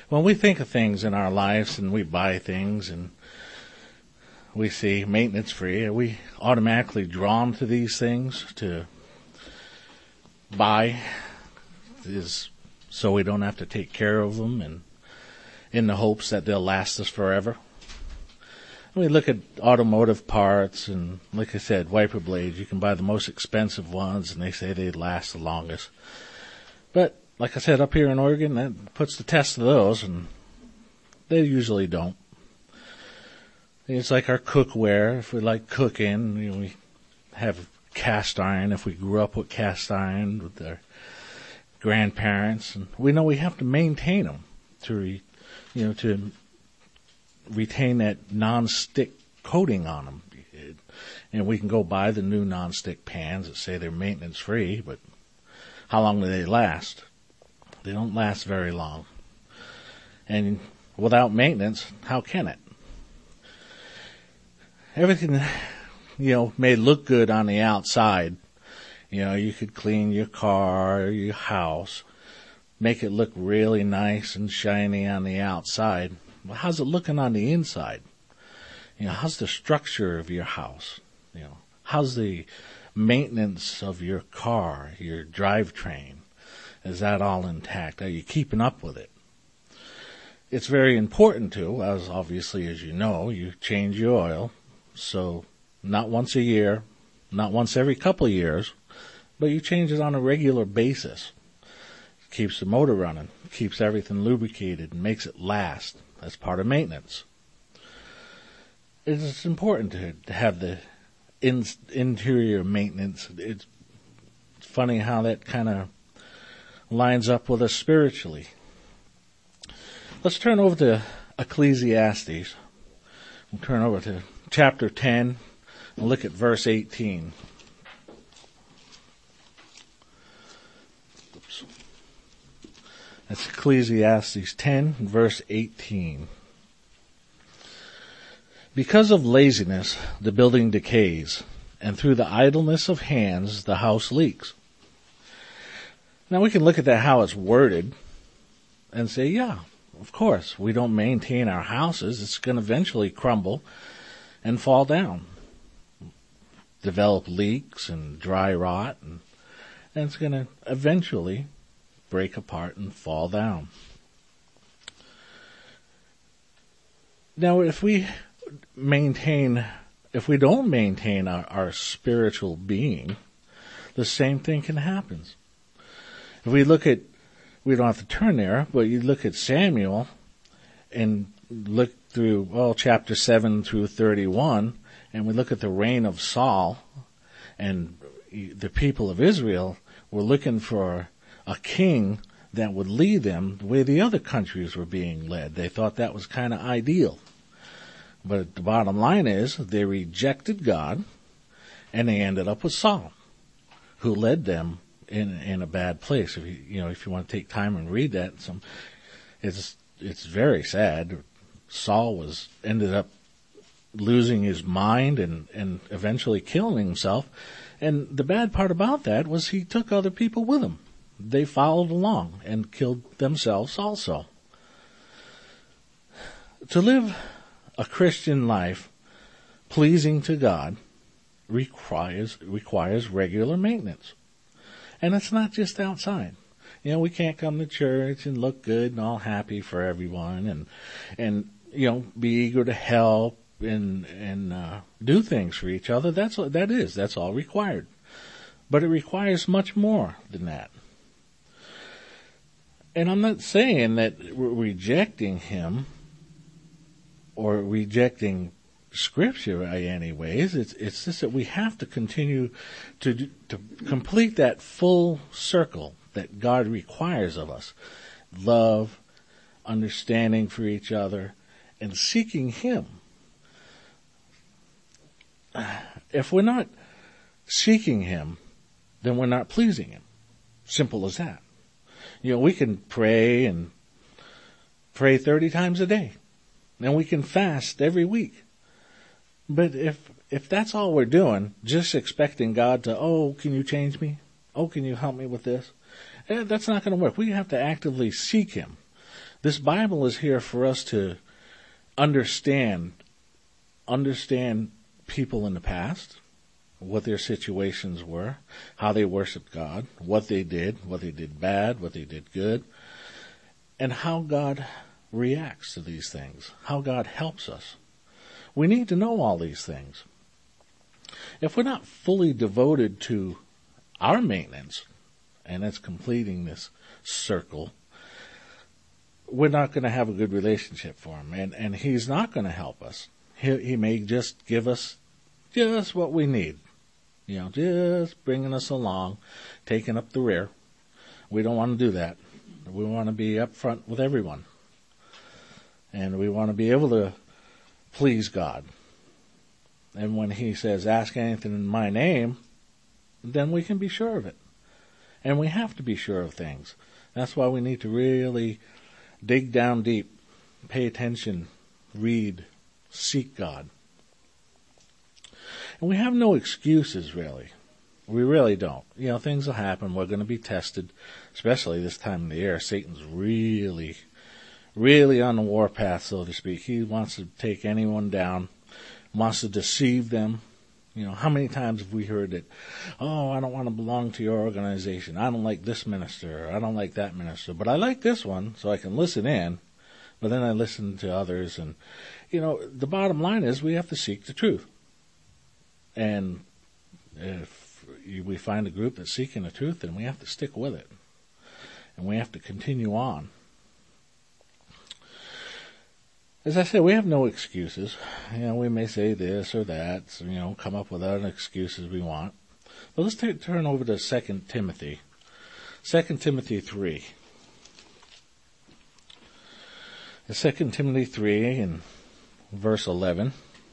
When we think of things in our lives and we buy things and we see maintenance free, are we automatically drawn to these things to buy so we don't have to take care of them and in the hopes that they'll last us forever? We look at automotive parts and, like I said, wiper blades. You can buy the most expensive ones and they say they last the longest. But like I said, up here in Oregon, that puts the test of those, and they usually don't. It's like our cookware. If we like cooking, we have cast iron. If we grew up with cast iron with our grandparents, and we know we have to maintain them to retain that non-stick coating on them. And we can go buy the new non-stick pans that say they're maintenance free, but how long do they last? They don't last very long. And without maintenance, how can it? Everything, may look good on the outside. You could clean your car or your house, make it look really nice and shiny on the outside. Well, how's it looking on the inside? How's the structure of your house? How's the maintenance of your car, your drivetrain? Is that all intact? Are you keeping up with it? It's very important to, as obviously as you change your oil. So not once a year, not once every couple of years, but you change it on a regular basis. Keeps the motor running, keeps everything lubricated, and makes it last. That's part of maintenance. It's important to have the interior maintenance. It's funny how that kind of lines up with us spiritually. Let's turn over to Ecclesiastes. We'll turn over to chapter 10 and look at verse 18. Oops. That's Ecclesiastes 10, verse 18. Because of laziness, the building decays, and through the idleness of hands, the house leaks. Now we can look at that, how it's worded, and say, yeah, of course, we don't maintain our houses. It's going to eventually crumble and fall down, develop leaks and dry rot, and it's going to eventually break apart and fall down. Now, if we don't maintain our spiritual being, the same thing can happen. If we look at, we don't have to turn there, but you look at Samuel and look through, chapter 7 through 31, and we look at the reign of Saul, and the people of Israel were looking for a king that would lead them the way the other countries were being led. They thought that was kind of ideal. But the bottom line is they rejected God, and they ended up with Saul, who led them in a bad place. If you want to take time and read that, it's very sad. Saul ended up losing his mind and eventually killing himself. And the bad part about that was he took other people with him. They followed along and killed themselves also. To live a Christian life pleasing to God requires regular maintenance. And it's not just outside. We can't come to church and look good and all happy for everyone and be eager to help and do things for each other. That's all required. But it requires much more than that. And I'm not saying that we're rejecting him or rejecting Scripture by any ways. It's just that we have to continue to complete that full circle that God requires of us. Love, understanding for each other, and seeking him. If we're not seeking him, then we're not pleasing him. Simple as that. We can pray 30 times a day. And we can fast every week. But if that's all we're doing, just expecting God to, can you change me? Can you help me with this? That's not going to work. We have to actively seek him. This Bible is here for us to understand people in the past, what their situations were, how they worshiped God, what they did bad, what they did good, and how God reacts to these things, how God helps us. We need to know all these things. If we're not fully devoted to our maintenance, and that's completing this circle, we're not going to have a good relationship for him, and he's not going to help us. He may just give us just what we need, just bringing us along, taking up the rear. We don't want to do that. We want to be up front with everyone, and we want to be able to please God. And when he says, ask anything in my name, then we can be sure of it. And we have to be sure of things. That's why we need to really dig down deep, pay attention, read, seek God. And we have no excuses, really. We really don't. Things will happen. We're going to be tested, especially this time of the year. Satan's really, really on the warpath, so to speak. He wants to take anyone down, wants to deceive them. How many times have we heard that, I don't want to belong to your organization. I don't like this minister. I don't like that minister. But I like this one, so I can listen in. But then I listen to others. And, the bottom line is we have to seek the truth. And if we find a group that's seeking the truth, then we have to stick with it. And we have to continue on. As I said, we have no excuses. We may say this or that, come up with other excuses we want. But let's turn over to 2 Timothy. 2 Timothy 3. 2 Timothy 3 in verse 11.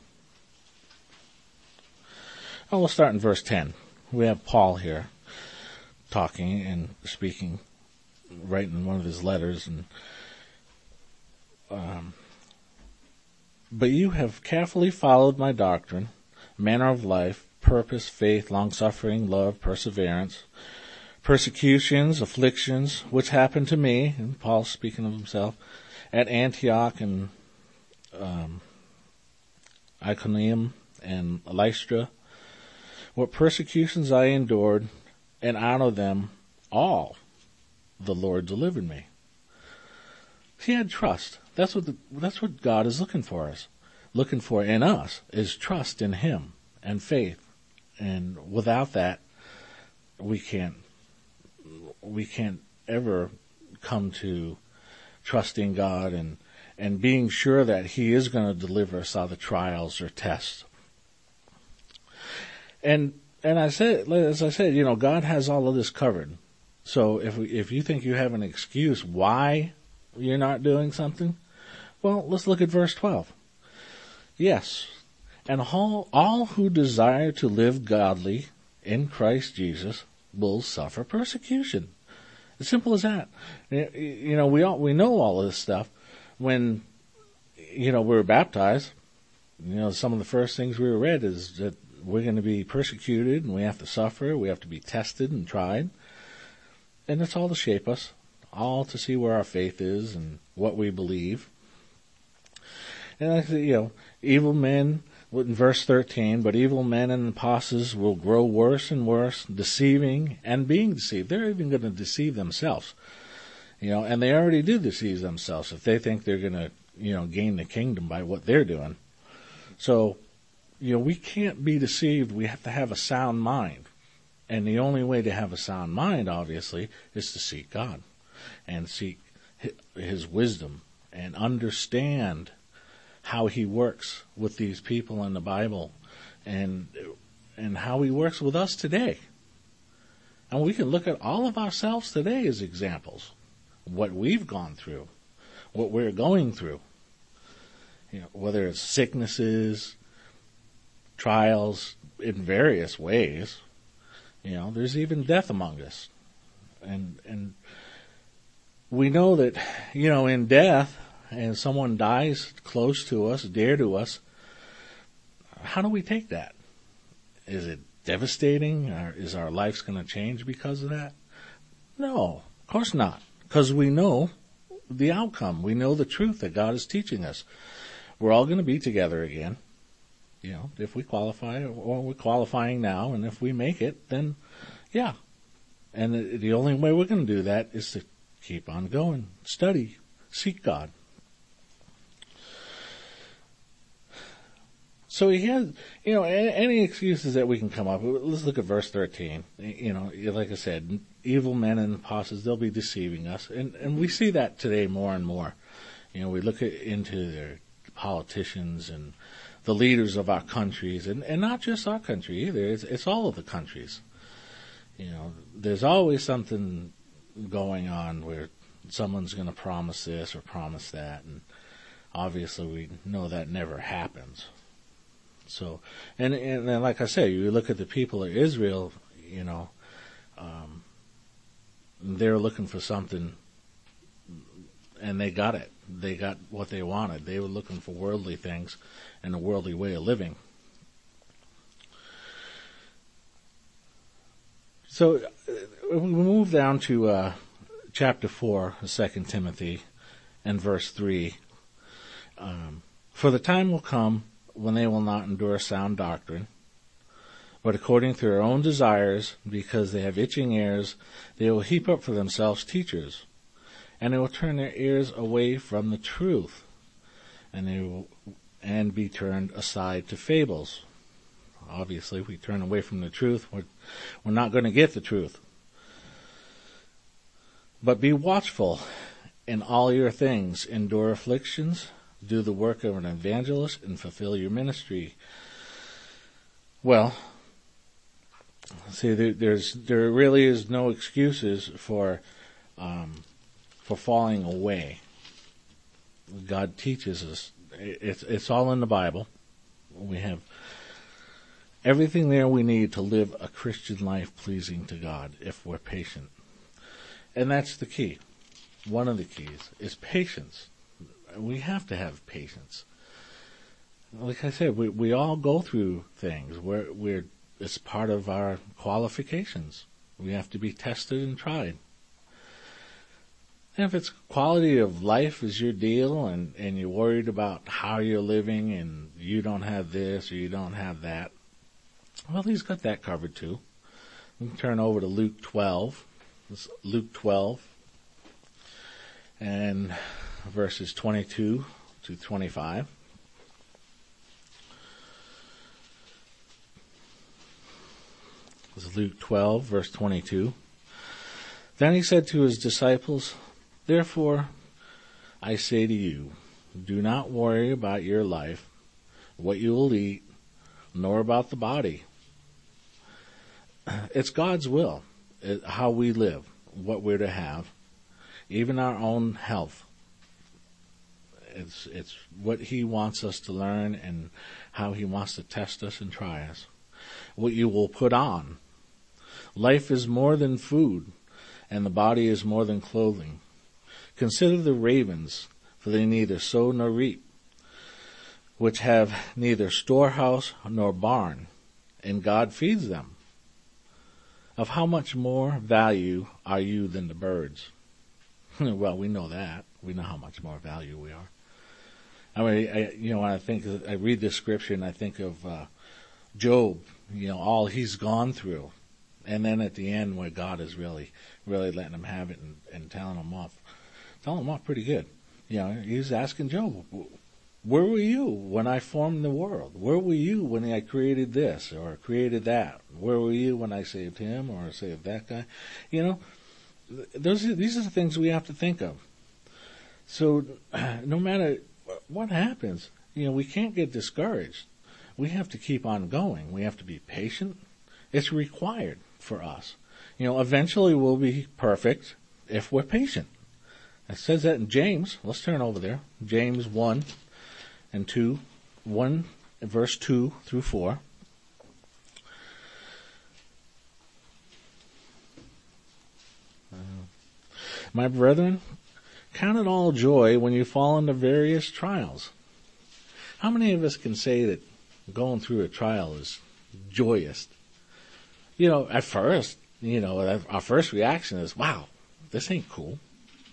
We'll start in verse 10. We have Paul here talking and speaking, writing one of his letters, and but you have carefully followed my doctrine, manner of life, purpose, faith, long-suffering, love, perseverance, persecutions, afflictions, which happened to me, and Paul's speaking of himself, at Antioch and Iconium and Lystra, what persecutions I endured, and out of them all the Lord delivered me. He had trust. That's what God is looking for in us, is trust in Him and faith. And without that, we can't ever come to trusting God and being sure that He is going to deliver us out of the trials or tests. And as I said, God has all of this covered. So if you think you have an excuse why you're not doing something, well, let's look at verse 12. Yes, and all who desire to live godly in Christ Jesus will suffer persecution. As simple as that. We know all of this stuff. When we were baptized, some of the first things we read is that we're going to be persecuted and we have to suffer. We have to be tested and tried, and it's all to shape us, all to see where our faith is and what we believe. And evil men, in verse 13, but evil men and apostles will grow worse and worse, deceiving and being deceived. They're even going to deceive themselves, and they already do deceive themselves if they think they're going to, gain the kingdom by what they're doing. So, we can't be deceived. We have to have a sound mind. And the only way to have a sound mind, obviously, is to seek God and seek His wisdom and understand how He works with these people in the Bible and how He works with us today. And we can look at all of ourselves today as examples. What we've gone through, what we're going through. Whether it's sicknesses, trials in various ways. There's even death among us. And we know that, in death, and someone dies close to us, dear to us, how do we take that? Is it devastating? Or is our lives going to change because of that? No, of course not. Because we know the outcome. We know the truth that God is teaching us. We're all going to be together again. If we qualify, or we're qualifying now, and if we make it, then yeah. And the only way we're going to do that is to keep on going, study, seek God. So he has, any excuses that we can come up with. Let's look at verse 13. Like I said, evil men and apostles, they'll be deceiving us. And we see that today more and more. We look into their politicians and the leaders of our countries, and not just our country either. It's all of the countries. There's always something going on where someone's going to promise this or promise that, and obviously we know that never happens. So, and like I say, you look at the people of Israel, they're looking for something, and they got it. They got what they wanted. They were looking for worldly things and a worldly way of living. So, we move down to chapter 4 of 2 Timothy and verse 3. For the time will come when they will not endure sound doctrine, but according to their own desires, because they have itching ears, they will heap up for themselves teachers, and they will turn their ears away from the truth, and be turned aside to fables. Obviously, if we turn away from the truth, we're not going to get the truth. But be watchful in all your things, endure afflictions, do the work of an evangelist, and fulfill your ministry. Well, see, there really is no excuses for falling away. God teaches us. It's all in the Bible. We have everything there we need to live a Christian life pleasing to God if we're patient. And that's the key. One of the keys is patience. We have to have patience. Like I said, we all go through things. It's part of our qualifications. We have to be tested and tried. And if it's quality of life is your deal, and you're worried about how you're living, and you don't have this or you don't have that, well, he's got that covered too. We can turn over to Luke 12. Luke 12 and verses 22 to 25. This is Luke 12, verse 22. Then he said to his disciples, therefore, I say to you, do not worry about your life, what you will eat, nor about the body. It's God's will, how we live, what we're to have, even our own health. It's what he wants us to learn and how he wants to test us and try us. What you will put on. Life is more than food, and the body is more than clothing. Consider the ravens, for they neither sow nor reap, which have neither storehouse nor barn, and God feeds them. Of how much more value are you than the birds? Well, we know that. We know how much more value we are. I mean, when I read this scripture and I think of Job, all he's gone through. And then at the end where God is really, really letting him have it and telling him off pretty good. He's asking Job, where were you when I formed the world? Where were you when I created this or created that? Where were you when I saved him or saved that guy? These are the things we have to think of. So no matter what happens, we can't get discouraged. We have to keep on going. We have to be patient. It's required for us. Eventually we'll be perfect if we're patient. It says that in James. Let's turn over there. James 1 and 2. 1 verse 2 through 4. My brethren, count it all joy when you fall into various trials. How many of us can say that going through a trial is joyous? At first, our first reaction is, wow, this ain't cool.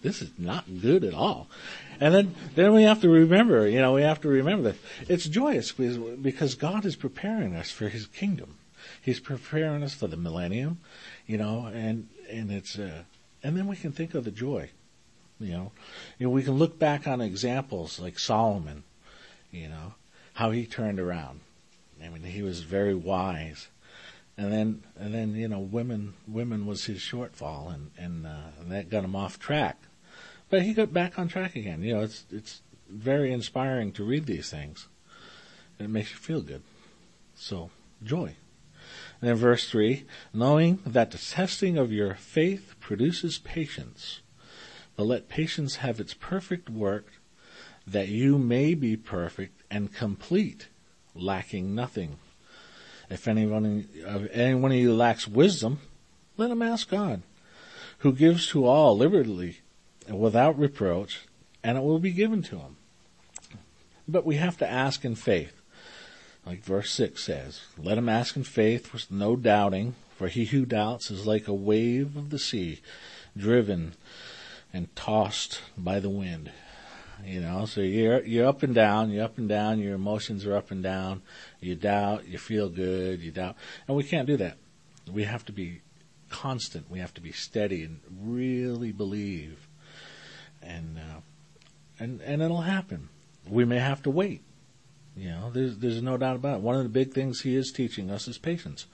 this is not good at all. And then we have to remember, that it's joyous because God is preparing us for His kingdom. He's preparing us for the millennium, and it's, and then we can think of the joy, we can look back on examples like Solomon, how he turned around. I mean, he was very wise. And then, women was his shortfall, and that got him off track. But he got back on track again. It's very inspiring to read these things. It makes you feel good. So, joy. And then verse 3, knowing that the testing of your faith produces patience, but let patience have its perfect work, that you may be perfect and complete, lacking nothing. If anyone of you lacks wisdom, let him ask God, who gives to all liberally and without reproach, and it will be given to him. But we have to ask in faith. Like verse 6 says, let him ask in faith with no doubting, for he who doubts is like a wave of the sea, driven and tossed by the wind. So you're up and down, your emotions are up and down, you doubt, you feel good, you doubt. And we can't do that. We have to be constant, we have to be steady and really believe. And it'll happen. We may have to wait. There's no doubt about it. One of the big things He is teaching us is patience.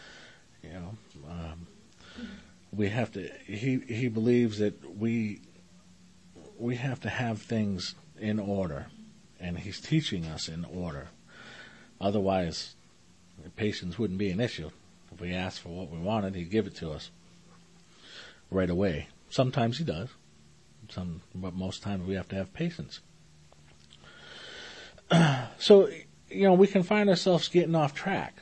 We have to, He believes that we have to have things in order, and He's teaching us in order. Otherwise, patience wouldn't be an issue. If we asked for what we wanted, He'd give it to us right away. Sometimes He does, but most times we have to have patience. So, we can find ourselves getting off track.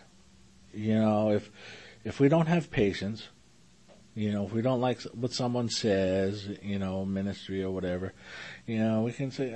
If we don't have patience, if we don't like what someone says, ministry or whatever, we can say,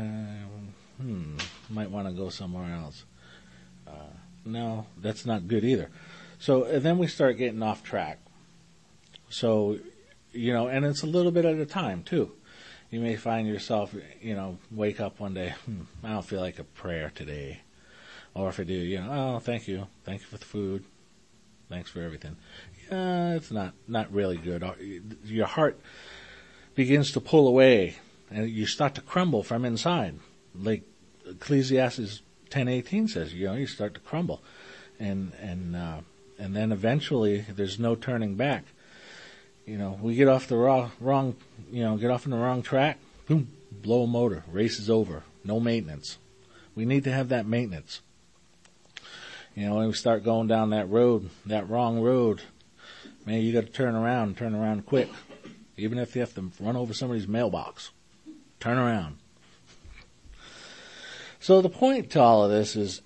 might want to go somewhere else. No, that's not good either. So then we start getting off track. So, and it's a little bit at a time too. You may find yourself, wake up one day, I don't feel like a prayer today. Or if I do, oh, thank you. Thank you for the food. Thanks for everything. It's not really good. Your heart begins to pull away, and you start to crumble from inside. Like Ecclesiastes 10:18 says, you start to crumble. And then eventually there's no turning back. We get off the wrong, get off in the wrong track, boom, blow a motor, race is over, no maintenance. We need to have that maintenance. When we start going down that road, that wrong road, man, you got to turn around quick. Even if you have to run over somebody's mailbox, turn around. So the point to all of this is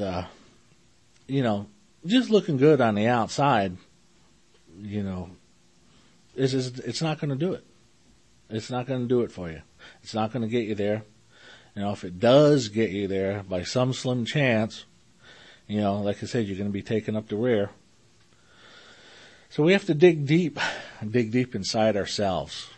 just looking good on the outside, it's not going to do it. It's not going to do it for you. It's not going to get you there. If it does get you there by some slim chance, like I said, you're going to be taken up the rear. So we have to dig deep inside ourselves.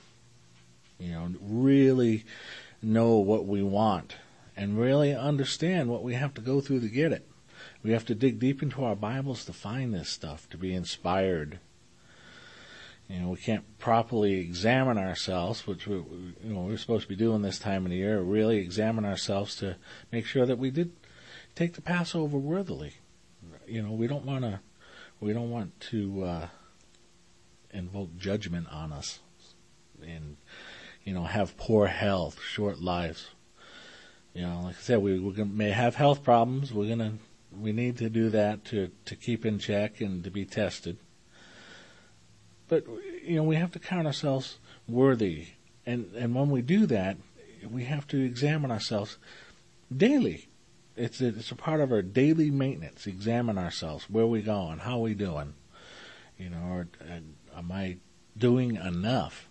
Really know what we want and really understand what we have to go through to get it. We have to dig deep into our Bibles to find this stuff, to be inspired. We can't properly examine ourselves, which we're supposed to be doing this time of the year, really examine ourselves to make sure that we did take the Passover worthily. We don't want to invoke judgment on us and, have poor health, short lives. Like I said, we may have health problems. We need to do that to keep in check and to be tested. But, we have to count ourselves worthy. And when we do that, we have to examine ourselves daily. It's a part of our daily maintenance. Examine ourselves. Where are we going? How are we doing? Or am I doing enough?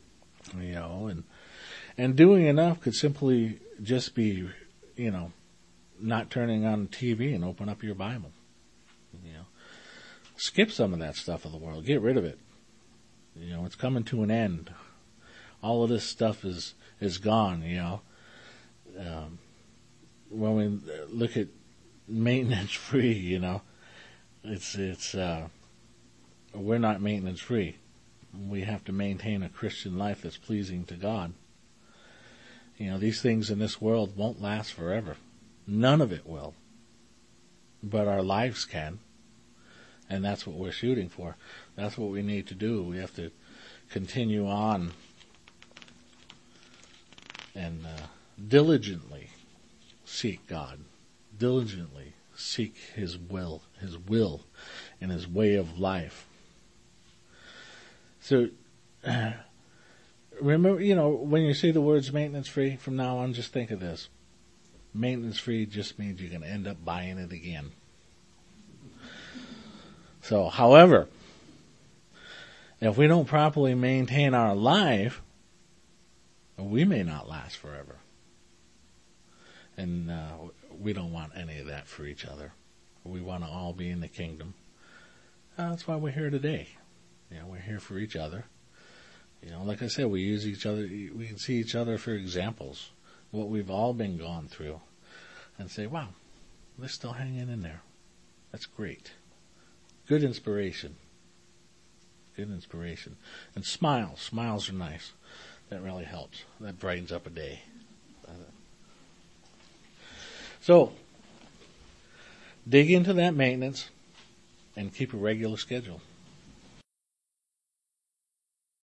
And doing enough could simply just be, not turning on TV and open up your Bible. Skip some of that stuff of the world. Get rid of it. It's coming to an end. all of this stuff is gone, when we look at maintenance free, it's we're not maintenance free. We have to maintain a Christian life that's pleasing to God. These things in this world won't last forever. None of it will. But our lives can. And that's what we're shooting for. That's what we need to do. We have to continue on and diligently seek God. Diligently seek His will, and His way of life. So, remember, when you say the words maintenance free, from now on, just think of this. Maintenance free just means you're going to end up buying it again. So, however, if we don't properly maintain our life, we may not last forever. And we don't want any of that for each other. We want to all be in the kingdom. That's why we're here today. We're here for each other. Like I said, we use each other. We can see each other for examples, what we've all been gone through, and say, wow, they're still hanging in there. That's great. Good inspiration. Good inspiration. And smiles. Smiles are nice. That really helps. That brightens up a day. So, dig into that maintenance and keep a regular schedule.